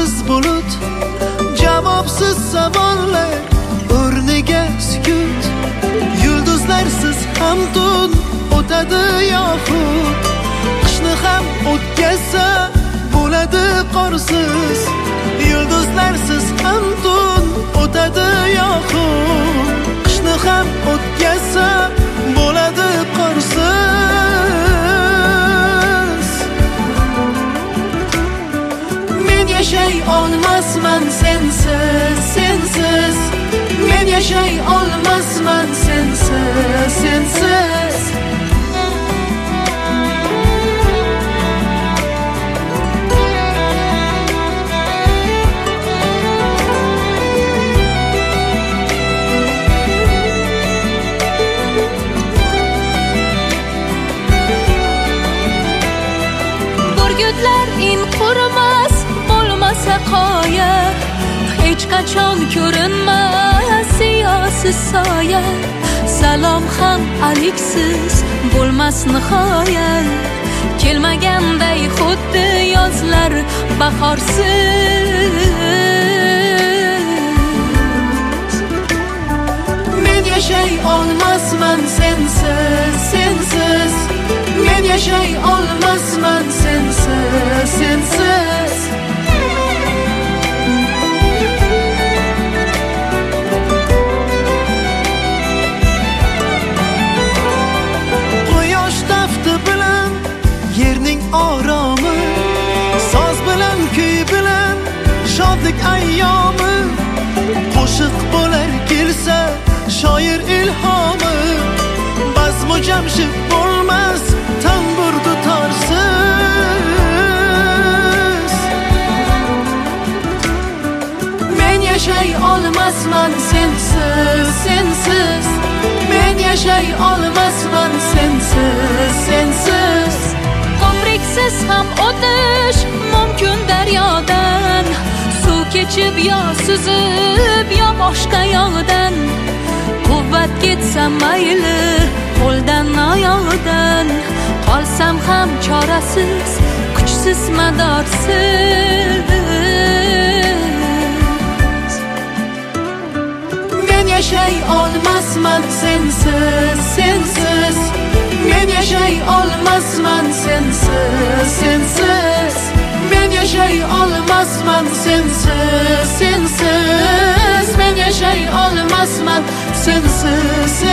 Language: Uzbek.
Ma'nosiz bulut, javobsiz savollar, o'rniga sukut. Yulduzlarsiz ham tun o'tadi yoxud, qishni ham o'tkazsa bo'ladi qorsiz. Yulduzlarsiz ham tun o'tadi yoxud, qishni ham o'tkazsa bo'ladi qorsiz. Men yashay olmasman sensiz, sensiz. Men yashay olmasman sensiz, sensiz. Burgutlar in qurmas, bo'lmasa qoya, hech qachon ko'rinmas siyosiz soya. Salom ham aliksiz bo'lmas nihoya, kelmaganday xuddi yozlar bahorsiz. Men yashay olmasman sensiz, sensiz. Men yashay olmasman sensiz, sensiz. Quyosh tafti bilan yerning oromi, soz bilan kuy bilan shodlik ayyomi. Qo'shiq bo'lar kelsa shoir ilhomi, bazmu jamshid bo'lmas tambur dutorsiz. Men yashay olmasman sensiz, sensiz. Men yashay olmasman sensiz, sensiz. Ko'priksiz ham o'tish mumkin daryodan, suv kechib yo suzib yo boshqa yoqdan. Quvvat ketsa mayli qo'ldan oyoqdan, qolsam ham chorasiz, kuchsiz madorsiz. Men yashay olmasman sensiz, sensiz. Men yashay olmasman sensiz, sensiz. Men yashay olmasman sensiz, sensiz. Men yashay olmasman sensiz, sensiz.